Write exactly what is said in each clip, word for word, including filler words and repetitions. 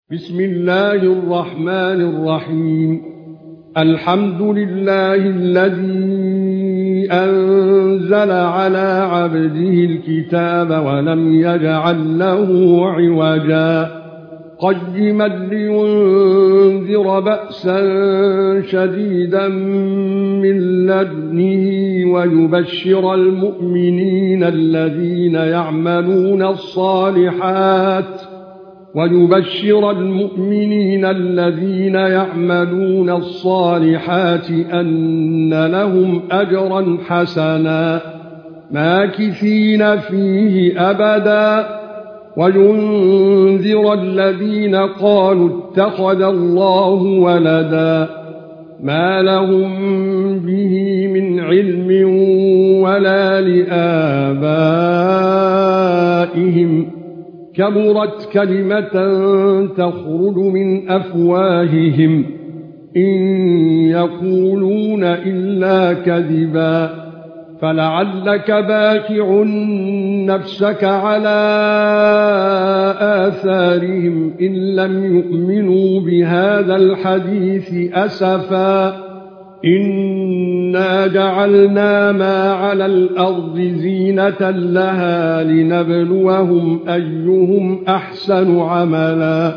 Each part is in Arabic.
بسم الله الرحمن الرحيم الحمد لله الذي أنزل على عبده الكتاب ولم يجعل له عوجا قيما لينذر بأسا شديدا من لدنه ويبشر المؤمنين الذين يعملون الصالحات ويبشر المؤمنين الذين يعملون الصالحات أن لهم أجرا حسنا ماكثين فيه أبدا وينذر الذين قالوا اتخذ الله ولدا ما لهم به من علم ولا لآبائهم كبرت كلمة تخرج من أفواههم إن يقولون إلا كذبا فلعلك باكع نفسك على آثارهم إن لم يؤمنوا بهذا الحديث أسفا إنا جعلنا ما على الأرض زينة لها لنبلوهم أيهم أحسن عملا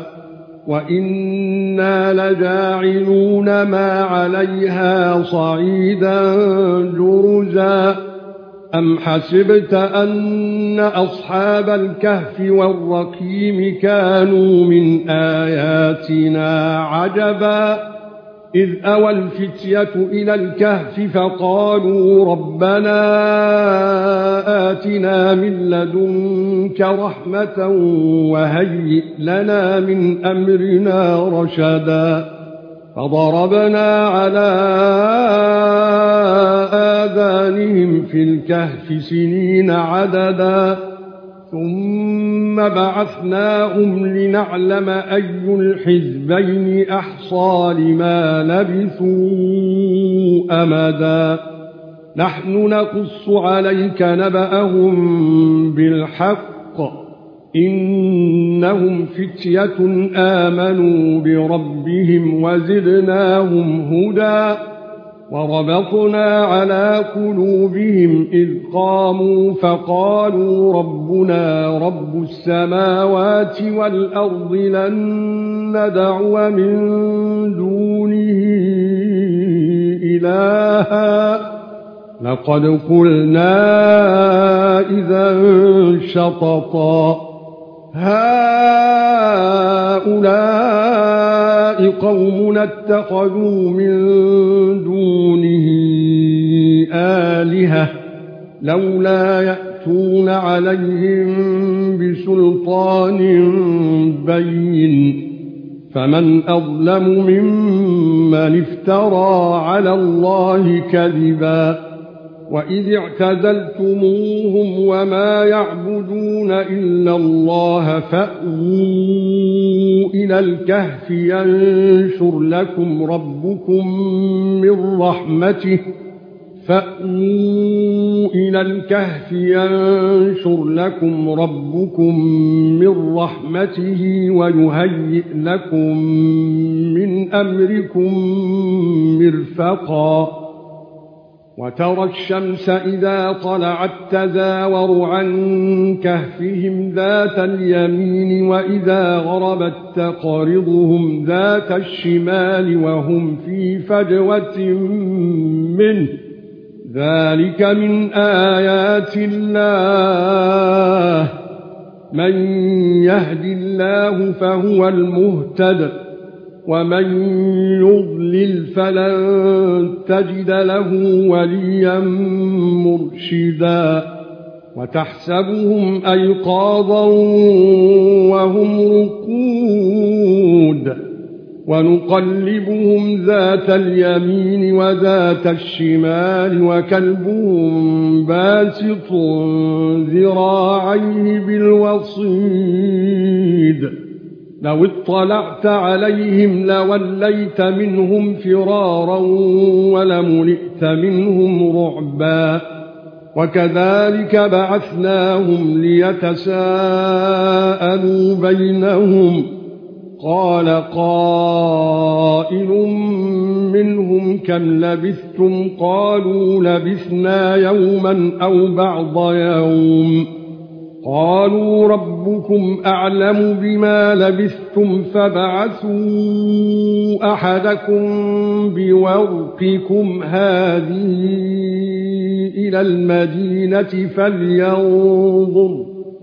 وإنا لجاعلون ما عليها صعيدا جرزا أم حسبت أن أصحاب الكهف والرقيم كانوا من آياتنا عجبا إذ أوى الفتية إلى الكهف فقالوا ربنا آتنا من لدنك رحمة وهيئ لنا من أمرنا رشدا فضربنا على آذانهم في الكهف سنين عددا ثم بعثناهم لنعلم أي الحزبين أحصى لما لبثوا أمدا نحن نقص عليك نبأهم بالحق إنهم فتية آمنوا بربهم وزدناهم هدى وربطنا على قلوبهم إذ قاموا فقالوا ربنا رب السماوات والأرض لن ندعو من دونه إلها لقد قلنا إذا شططا هؤلاء قومنا اتخذوا من دونه آلهة لولا يأتون عليهم بسلطان بين فمن أظلم ممن افترى على الله كذبا وإذ اعتزلتموهم وما يعبدون إلا الله فأووا إلى الكهف ينشر لكم ربكم من رحمته فأووا إلى الكهف ينشر لكم ربكم من رحمته ويهيئ لكم من أمركم مرفقا وترى الشمس إذا طلعت تزاور عن كهفهم ذات اليمين وإذا غربت تقرضهم ذات الشمال وهم في فجوة منه ذلك من آيات الله من يهد الله فهو المهتد ومن يضلل فلن تجد له وليا مرشدا وتحسبهم أيقاظا وهم رقود ونقلبهم ذات اليمين وذات الشمال وكلبهم باسط ذراعيه بالوصيد لو اطلعت عليهم لوليت منهم فرارا ولملئت منهم رعبا وكذلك بعثناهم ليتساءلوا بينهم قال قائل منهم كم لبثتم قالوا لبثنا يوما أو بعض يوم قالوا ربكم أعلم بما لبثتم فابعثوا أحدكم بورقكم هذه إلى المدينة فلينظر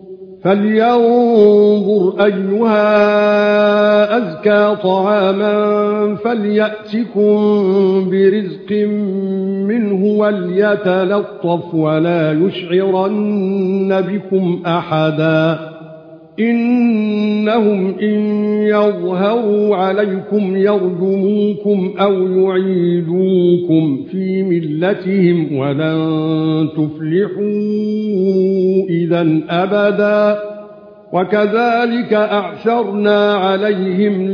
فلينظر أيها أزكى طعاما فليأتكم برزق منه وليتلطف ولا يشعرن بكم أحدا إنهم إن يظهروا عليكم يرجموكم أو يعيدوكم في ملتهم ولن تفلحوا إذا أبدا وكذلك أعثرنا عليهم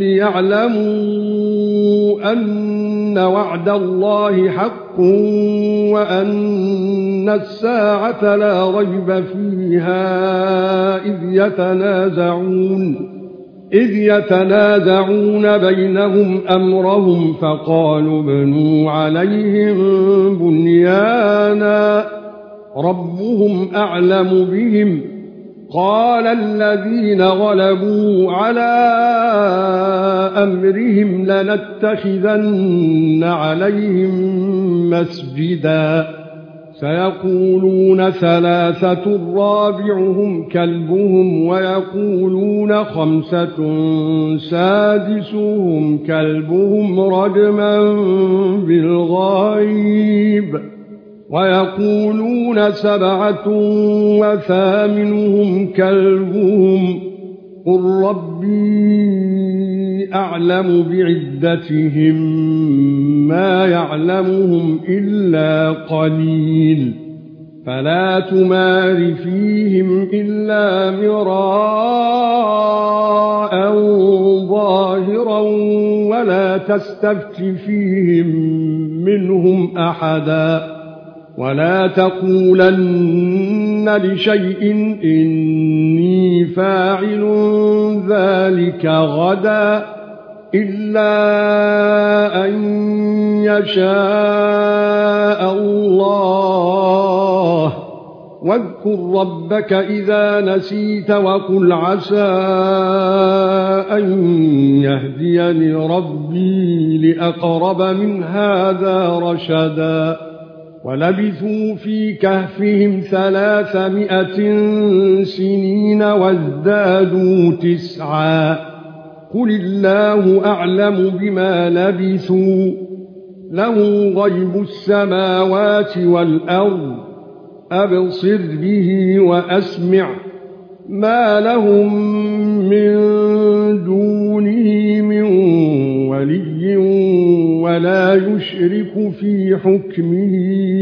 ليعلموا أن وعد الله حق وأن الساعة لا ريب فيها إذ يتنازعون إذ يتنازعون بينهم أمرهم فقالوا ابنوا عليهم بنيانا ربهم أعلم بهم قال الذين غلبوا على أمرهم لنتخذن عليهم مسجدا سيقولون ثلاثة رابعهم كلبهم ويقولون خمسة سادسهم كلبهم رجما بالغيب ويقولون سبعة وثامنهم كلبهم قل ربي أعلم بعدتهم ما يعلمهم إلا قليل فلا تمار فيهم إلا مراء ظاهرا ولا تستفت فيهم منهم أحدا ولا تقولن لشيء إني فاعل ذلك غدا إلا أن يشاء الله واذكر ربك إذا نسيت وقل عسى أن يهديني ربي لأقرب من هذا رشدا ولبثوا في كهفهم ثلاثمائة سنين وازدادوا تسعا قل الله أعلم بما لبثوا له غيب السماوات والأرض أبصر به وأسمع ما لهم من دونه من ولي ولا يشرك في حكمه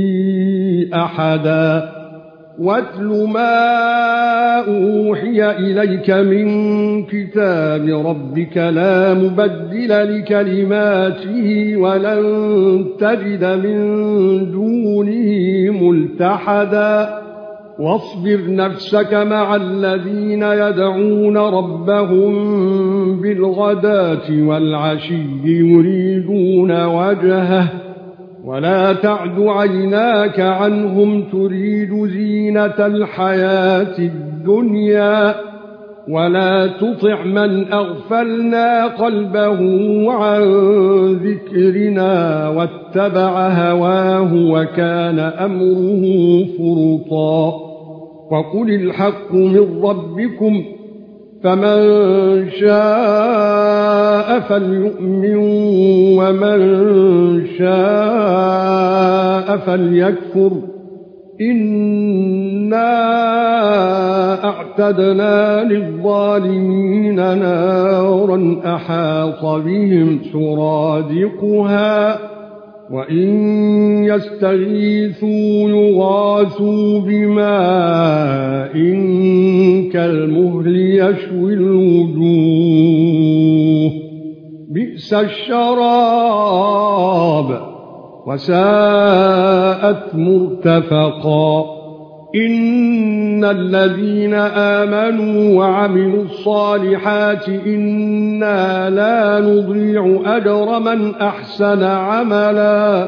أحدا واتل ما أوحي إليك من كتاب ربك لا مبدل لكلماته ولن تجد من دونه ملتحدا واصبر نفسك مع الذين يدعون ربهم بالغداة والعشي يريدون وجهه ولا تعد عيناك عنهم تريد زينة الحياة الدنيا ولا تطع من أغفلنا قلبه عن ذكرنا واتبع هواه وكان أمره فرطا وقل الحق من ربكم فمن شاء فليؤمن ومن شاء فليكفر إنا أعتدنا للظالمين نارا أحاط بهم سرادقها وإن يستغيثوا يغاثوا بماء كالمهل يشوي الوجوه بئس الشراب وساءت مرتفقا إن الذين آمنوا وعملوا الصالحات إنا لا نضيع أجر من أحسن عملا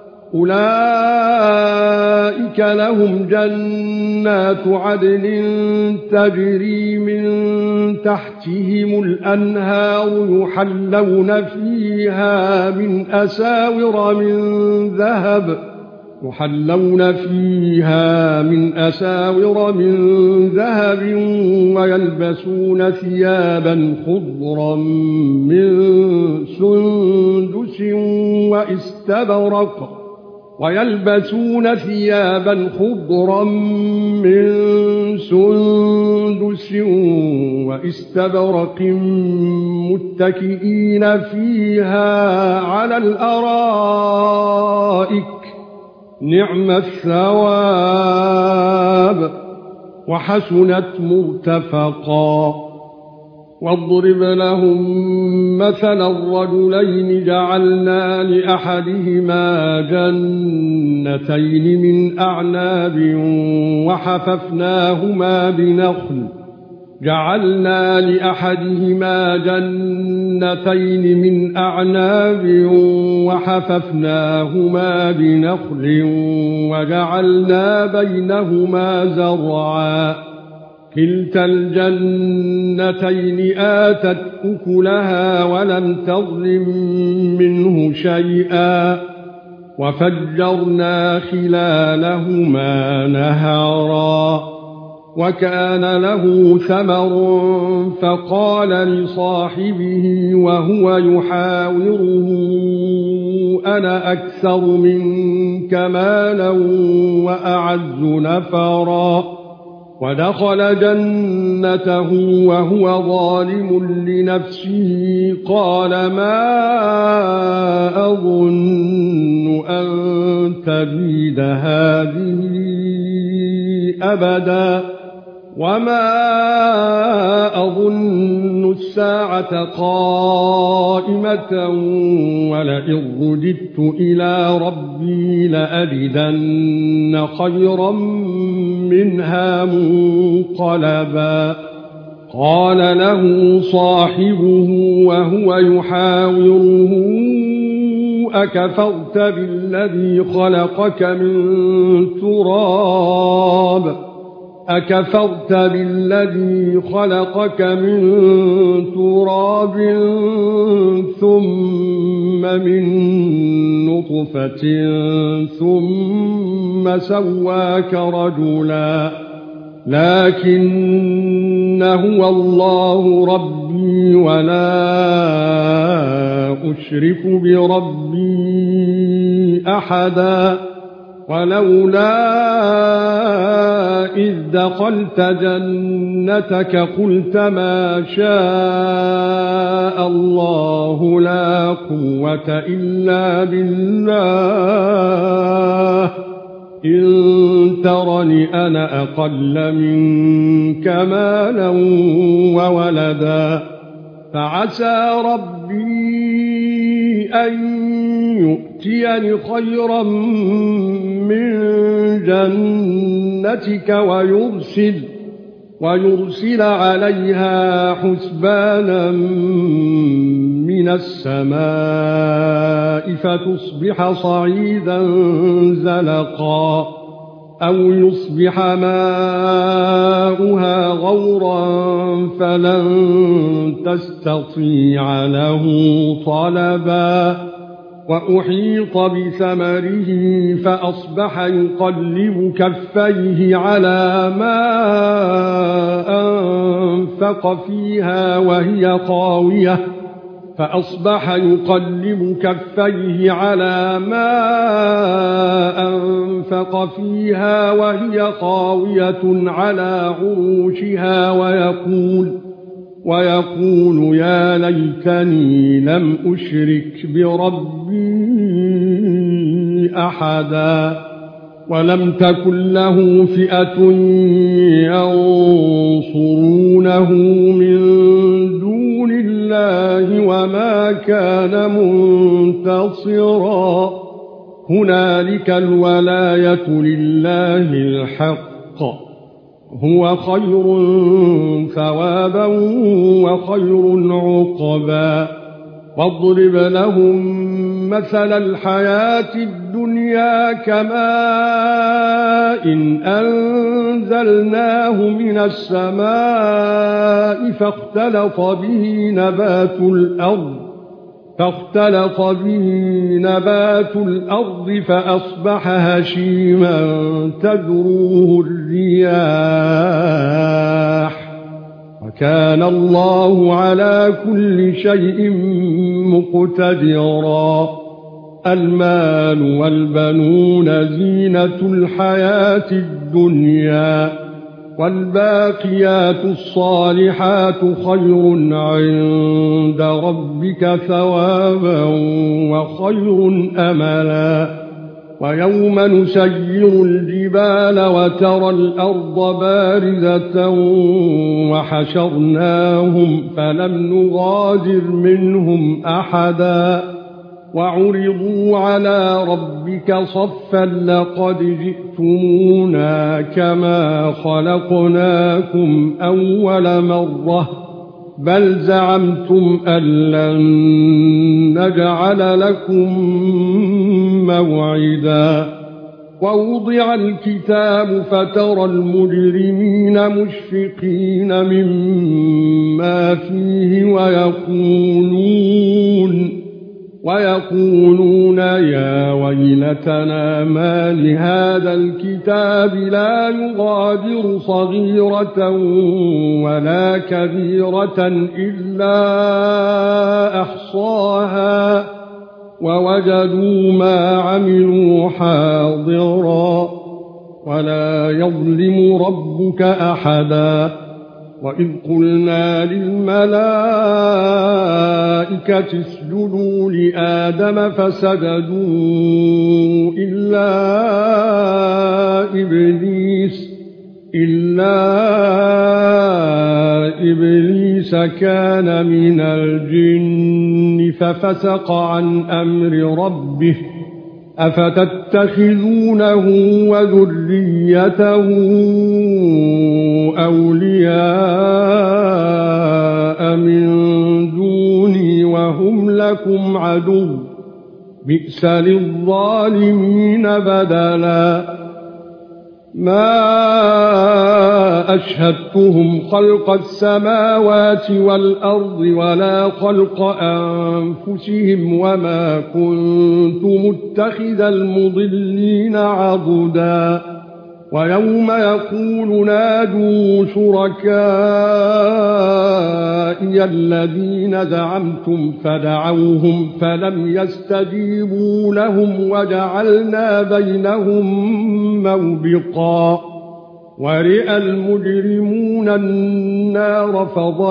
أولئك لهم جنات عدن تجري من تحتهم الأنهار يحلون فيها من أساور من ذهب يحلون فيها من أساور من ذهب ويلبسون ثيابا خضرا من سندس واستبرق ويلبسون ثيابا خضرا من سندس واستبرق متكئين فيها على الأرائك نعم الثواب وحسنت مرتفقا واضرب لهم مثلا الرجلين جعلنا لأحدهما جنتين من أعناب وحففناهما بنخل جعلنا لأحدهما جنتين من أعناب وحففناهما بنخل وجعلنا بينهما زرعا كلتا الجنتين آتت أكلها ولم تظلم منه شيئا وفجرنا خلالهما نهرا وكان له ثمر فقال لصاحبه وهو يحاوره أنا أكثر منك مالا وأعز نفرا ودخل جنته وهو ظالم لنفسه قال ما أظن أن تبيد هذه أبدا وما أظن الساعة قائمة ولئن رددت إلى ربي لأجدن خيرا منها منقلبا قال له صاحبه وهو يحاوره أكفرت بالذي خلقك من تراب أكفرت بالذي خلقك من تراب ثم من نطفة ثم سواك رجلا لكن هو الله ربي ولا أشرك بربي أحدا ولولا إذ دخلت جنتك قلت ما شاء الله لا قوة إلا بالله إن ترني أنا أقل منك مالا وولدا فعسى ربي أن يؤتيني خيرا من جنتك ويرسل ويرسل عليها حسبانا من السماء فتصبح صعيدا زلقا أو يصبح ماؤها غورا فلن تستطيع له طلبا وأحيط بثمره فأصبح يقلب كفيه على ما أنفق فيها وهي خاوية فأصبح يقلب كفيه على ما أنفق فيها وهي خاوية على عروشها ويقول ويقول يا ليتني لم أشرك بربي أحدا ولم تكن له فئة ينصرونه من دون الله وما كان منتصرا هنالك الولاية لله الحق هو خير ثوابا وخير عقبا واضرب لهم مثل الحياة الدنيا كماء إن أنزلناه من السماء فاختلط به نبات الأرض فاختلط به نبات الأرض فأصبح هشيما تذروه الرياح وكان الله على كل شيء مقتدرا المال والبنون زينة الحياة الدنيا والباقيات الصالحات خير عند ربك ثوابا وخير أملا ويوم نسير الجبال وترى الأرض بارزة وحشرناهم فلم نغادر منهم أحدا وعرضوا على ربك صفا لقد جئتمونا كما خلقناكم أول مرة بل زعمتم أن لن نجعل لكم موعدا ووضع الكتاب فترى المجرمين مشفقين مما فيه ويقولون ويقولون يا ويلتنا ما لهذا الكتاب لا يغادر صغيرة ولا كبيرة إلا أحصاها ووجدوا ما عملوا حاضرا ولا يظلم ربك أحدا وإذ قلنا للملائكة اسجدوا لآدم فسجدوا إلا إبليس إلا إبليس كان من الجن ففسق عن أمر ربه أفتتخذونه وذريته أولياء من دوني وهم لكم عدو بئس للظالمين بدلا ما أشهدتهم خلق السماوات والأرض ولا خلق أنفسهم وما كنت متخذ المضلين عضدا ويوم يقول نادوا شركائي الذين زعمتم فدعوهم فلم يستجيبوا لهم وجعلنا بينهم موبقا ورئ المجرمون النار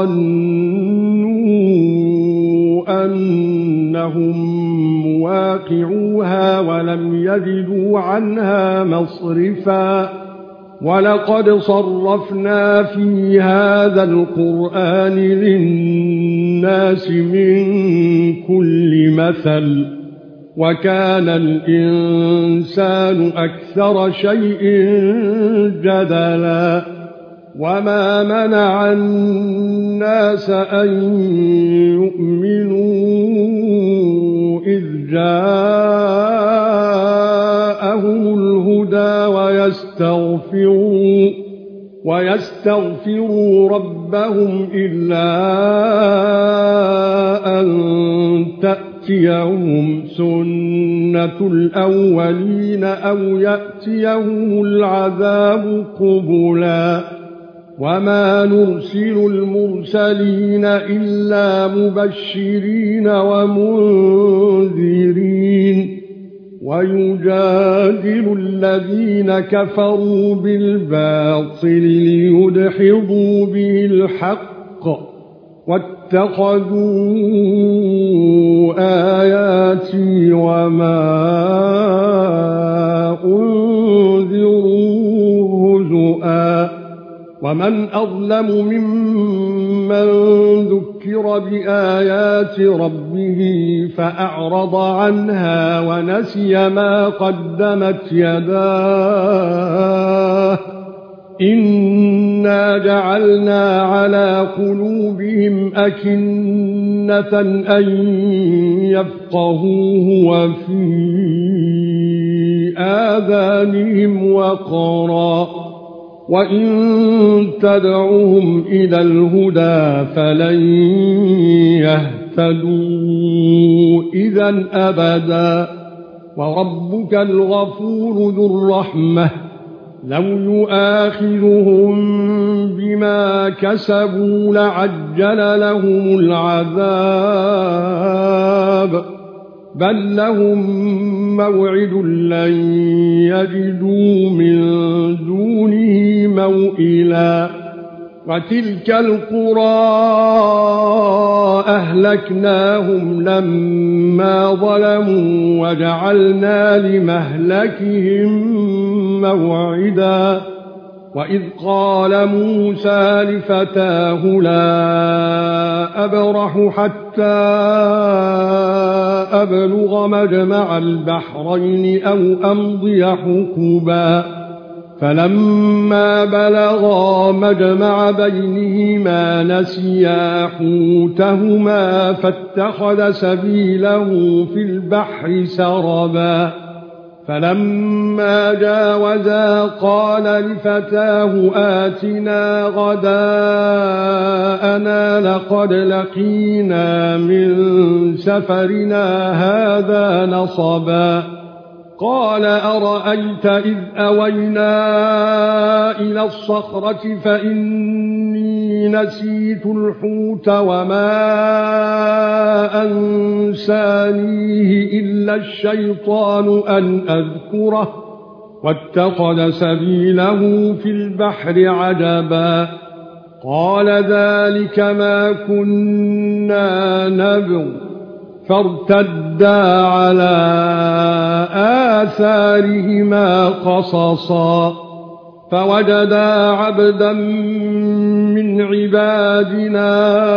فظنوا أنهم مواقعوها ولم يجدوا عنها مصرفا ولقد صرفنا في هذا القرآن للناس من كل مثل وكان الإنسان أكثر شيء جدلا وما منع الناس أن يؤمنوا إذ جاءهم الهدى ويستغفروا ويستغفروا ربهم إلا أن تأتيهم سنة الأولين أو يأتيهم العذاب قبلا وما نرسل المرسلين إلا مبشرين ومنذرين ويجادل الذين كفروا بالباطل ليدحضوا به الحق واتخذوا آياتي وما أنذروا هزؤا ومن أظلم ممن ذكر بآيات ربه فأعرض عنها ونسي ما قدمت يداه إنا جعلنا على قلوبهم أكنة أن يفقهوه وفي آذانهم وقرا وإن تدعوهم إلى الهدى فلن يهتدوا إذا أبدا وربك الغفور ذو الرحمة لو يؤاخذهم بما كسبوا لعجل لهم العذاب بل لهم موعد لن يجدوا من دونه موئلا وتلك القرى أهلكناهم لما ظلموا وجعلنا لمهلكهم موعدا وإذ قال موسى لفتاه لا أبرح حتى أبلغ مجمع البحرين أو أمضي حقبا فلما بلغا مجمع بينهما نسيا حوتهما فاتخذ سبيله في البحر سربا فلما جاوزا قال لفتاه آتنا غداءنا لقد لقينا من سفرنا هذا نصبا قال أرأيت إذ أوينا إلى الصخرة فإني نسيت الحوت وما أنسانيه إلا الشيطان أن أذكره واتخذ سبيله في البحر عجبا قال ذلك ما كنا نبغ فارتدا على آثارهما قصصا فوجدا عبدا من عبادنا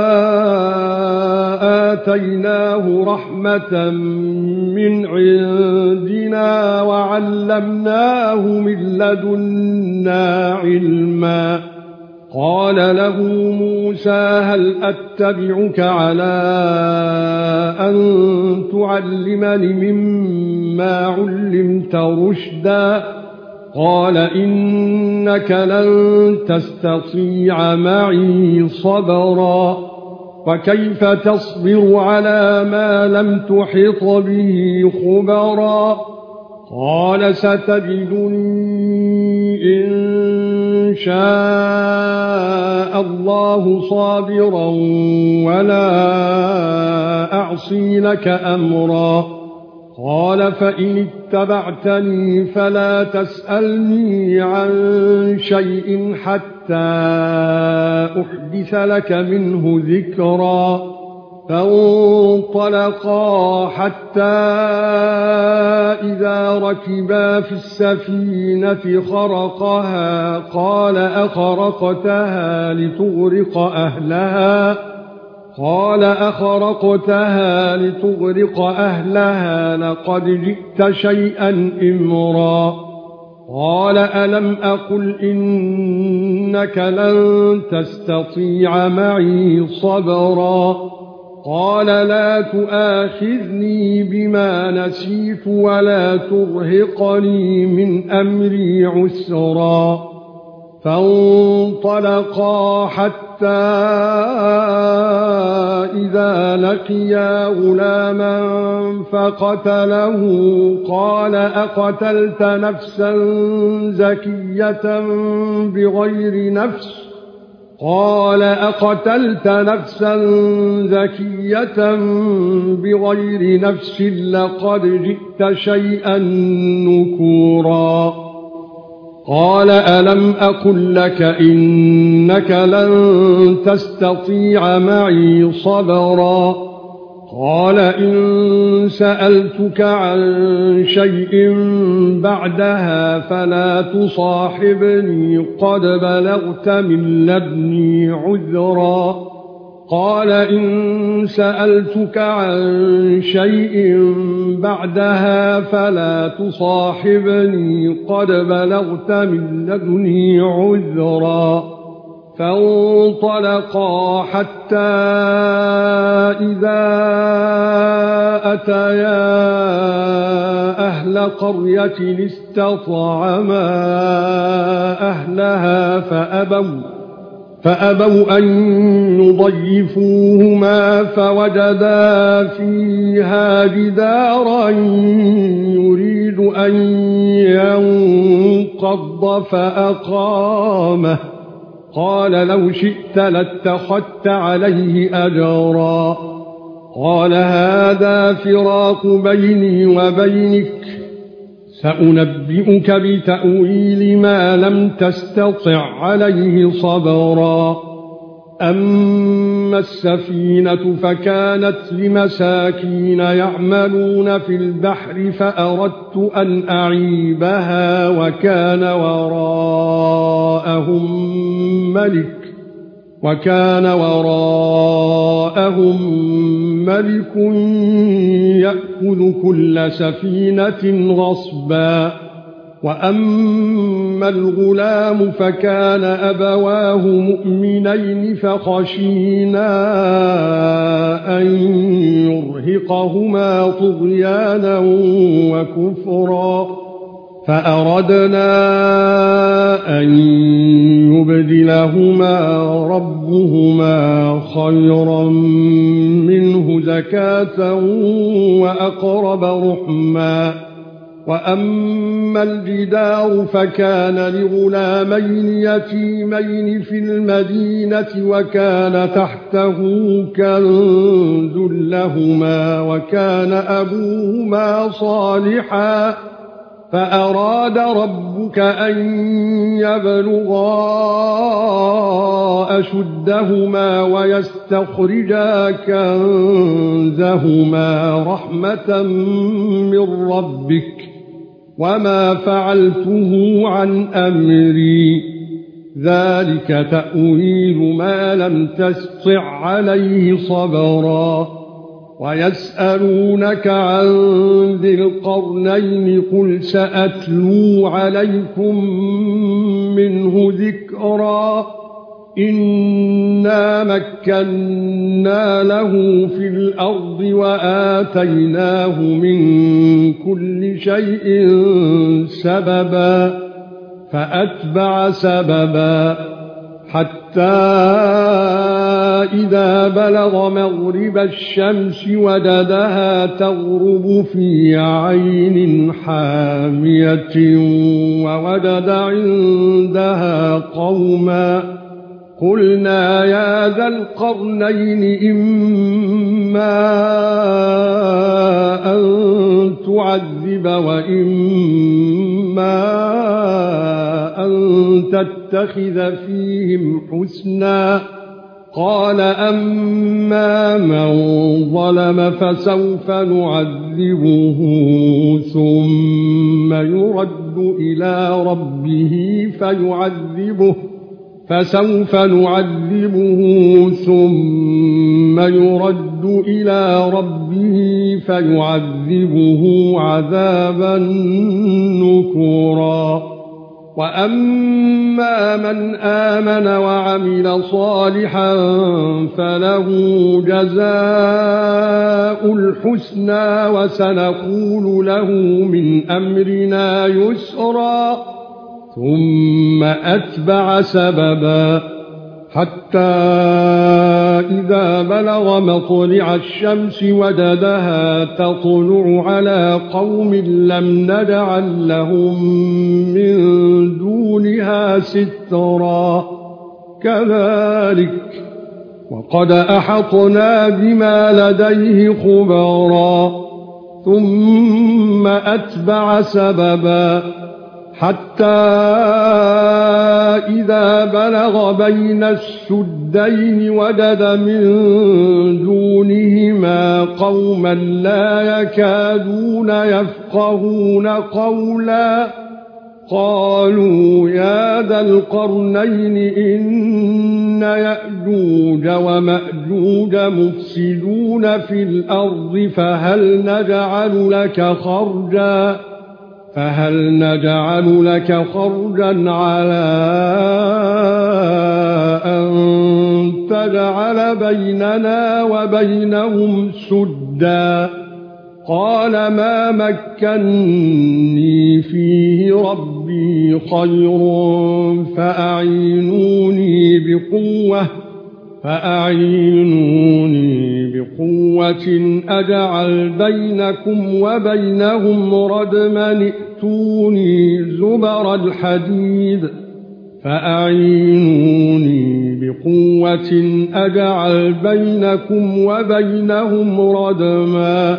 آتيناه رحمة من عندنا وعلمناه من لدنا علما قال له موسى هل أتبعك على أن تعلمني مما علمت رشدا قال إنك لن تستطيع معي صبرا وكيف تصبر على ما لم تحط به خبرا قال ستجدني إن شاء الله صابرا ولا أعصي لك أمرا قال فإن اتبعتني فلا تسألني عن شيء حتى أحدث لك منه ذكرا فانطلقا حتى إذا ركبا في السفينة خرقها قال أخرقتها لتغرق أهلها قال أخرقتها لتغرق أهلها لقد جئت شيئا إمرا قال ألم أقل إنك لن تستطيع معي صبرا قال لا تؤاخذني بما نسيت ولا ترهقني من أمري عسرا فانطلقا حتى إذا لقيا غلاما فقتله قال أقتلت نفسا زكية بغير نفس قال أقتلت نفسا زكية بغير نفس لقد جئت شيئا نكورا قال ألم أقل لك إنك لن تستطيع معي صبرا قال إن سألتك عن شيء بعدها فلا تصاحبني قد بلغت من لدني عذرا قال إن سألتك عن شيء بعدها فلا تصاحبني قد بلغت من لدني عذرا فانطلقا حتى إذا أتيا أهل قرية استطعما أهلها فأبوا فأبوا أن يضيفوهما فوجدا فيها جدارا يريد أن ينقض فأقامه قال لو شئت لاتخذت عليه أجرا قال هذا فراق بيني وبينك سأنبئك بتأويل ما لم تستطع عليه صبرا أما السفينة فكانت لمساكين يعملون في البحر فأردت أن أعيبها وكان وراءهم ملك وكان وراءهم ملك يأخذ كل سفينة غصبا وأما الغلام فكان أبواه مؤمنين فخشينا أن يرهقهما طغيانا وكفرا فأردنا أن يبدلهما ربهما خيرا منه زكاة وأقرب رحما وأما الجدار فكان لغلامين يتيمين في المدينة وكان تحته كنز لهما وكان أبوهما صالحا فأراد ربك أن يبلغا أشدهما ويستخرجا كنزهما رحمة من ربك وما فعلته عن أمري ذلك تأويل ما لم تستطع عليه صبرا ويسألونك عن ذي القرنين قل سأتلو عليكم منه ذكرا إنا مكنا له في الأرض وآتيناه من كل شيء سببا فأتبع سببا حتى إذا بلغ مغرب الشمس وجدها تغرب في عين حامية ووجد عندها قوما قلنا يا ذا القرنين إما أن تعذب وإما أن تتخذ فيهم حسنا قال أما من ظلم فسوف نعذبه ثم يرد إلى ربه فيعذبه فسوف نعذبه ثم يرد إلى ربه فيعذبه عذابا نكرا وأما من آمن وعمل صالحا فله جزاء الحسنى وسنقول له من أمرنا يسرا ثم أتبع سببا حتى إذا بلغ مطلع الشمس وجدها تطلع على قوم لم نجعل لهم من دونها سترا كذلك وقد أحطنا بما لديه خبرا ثم أتبع سببا حتى إذا بلغ بين السدين وجد من دونهما قوما لا يكادون يفقهون قولا قالوا يا ذا القرنين إن يأجوج ومأجوج مفسدون في الأرض فهل نجعل لك خرجا فهل نجعل لك خرجا على أن تجعل بيننا وبينهم سدا قال ما مكنني فيه ربي خير فأعينوني بقوة فأعينوني بقوة أجعل بينكم وبينهم ردما ائتوني زبر الحديد فأعينوني بقوة أجعل بينكم وبينهم ردما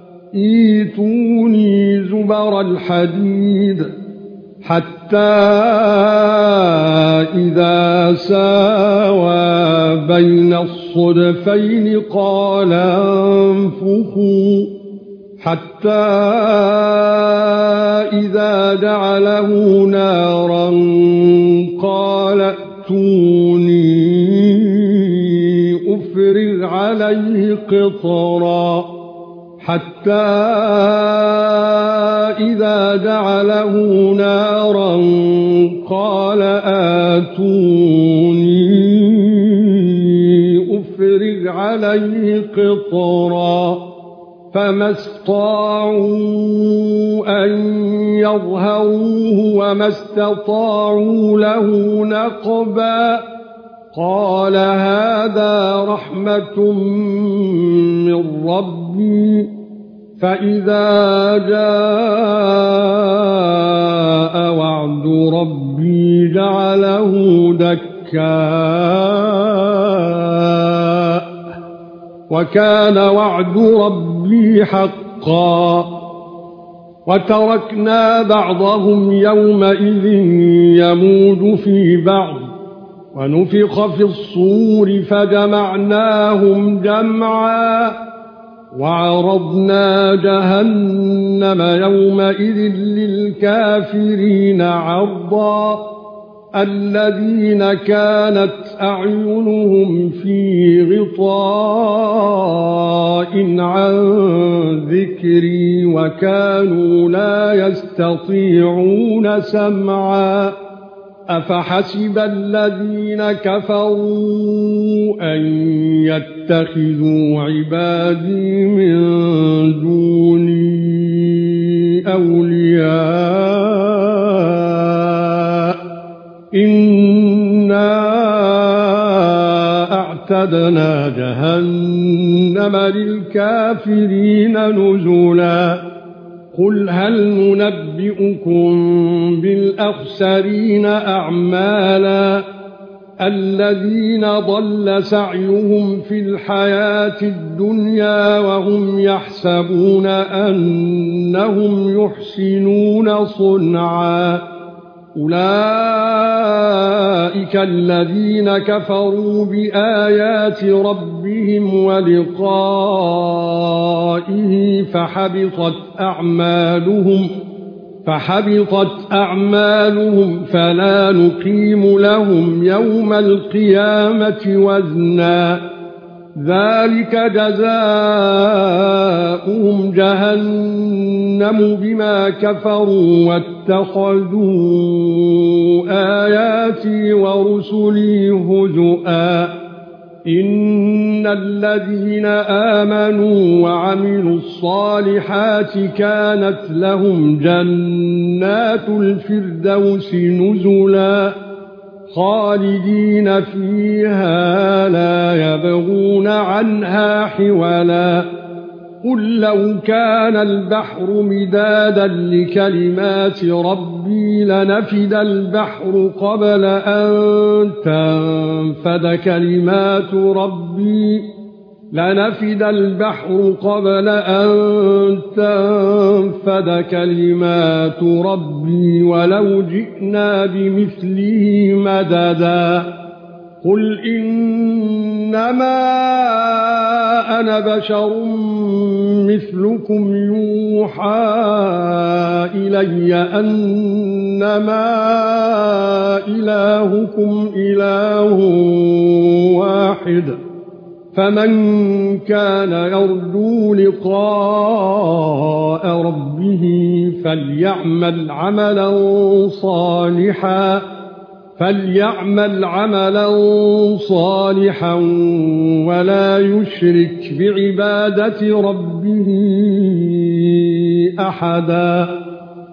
ائتوني زبر الحديد حتى إذا ساوى بين الصدفين قال انفخوا حتى إذا جعله نارا قال ائتوني أفرغ عليه قطرا حتى إذا جعله نارا قال آتوني أفرغ عليه قطرا فما استطاعوا أن يظهروه وما استطاعوا له نقبا قال هذا رحمة من ربي فإذا جاء وعد ربي جعله دكاء وكان وعد ربي حقا وتركنا بعضهم يومئذ يموج في بعض ونفخ في الصور فجمعناهم جمعا وعرضنا جهنم يومئذ للكافرين عرضا الذين كانت أعينهم في غطاء عن ذكري وكانوا لا يستطيعون سمعا أفحسب الذين كفروا أن يتخذوا عبادي من دوني أولياء إنا أعتدنا جهنم للكافرين نزلا قل هل ننبئكم بالأخسرين أعمالا الذين ضل سعيهم في الحياة الدنيا وهم يحسبون أنهم يحسنون صنعا أولئك الذين كفروا بآيات ربهم ولقائه فحبطت أعمالهم فحبطت أعمالهم فلا نقيم لهم يوم القيامة وزنا ذلك جزاؤهم جهنم بما كفروا واتخذوا آياتي ورسلي هزؤا إن الذين آمنوا وعملوا الصالحات كانت لهم جنات الفردوس نزلا خالدين فيها لا يبغون عنها حولا قل لو كان البحر مدادا لكلمات ربي لنفد البحر قبل أن تنفد كلمات ربي لنفد البحر قبل أن تنفد كلمات ربي ولو جئنا بمثله مددا قل انما انا بشر مثلكم يوحى الي انما الهكم اله واحد فمن كان يرجو لقاء ربه فليعمل عملا صالحا فليعمل عملا صالحا ولا يشرك بعبادة ربه أحدا